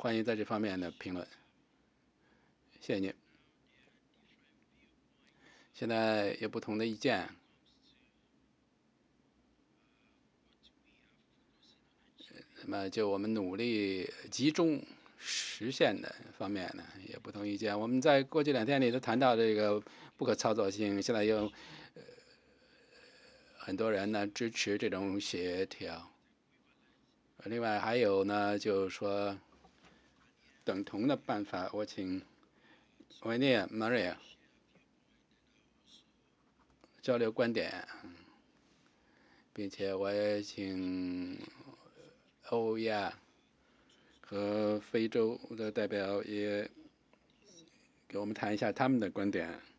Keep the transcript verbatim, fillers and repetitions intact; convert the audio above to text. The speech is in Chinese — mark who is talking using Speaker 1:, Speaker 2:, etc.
Speaker 1: 欢迎在这方面的评论，谢谢您。现在有不同的意见，那么就我们努力集中实现的方面呢，也不同意见。我们在过去两天里都谈到这个不可操作性，现在有、呃、很多人呢支持这种协调。另外还有呢，就是说等同的办法，我请维尼亚、Maria 交流观点，并且我也请欧亚和非洲的代表也给我们谈一下他们的观点。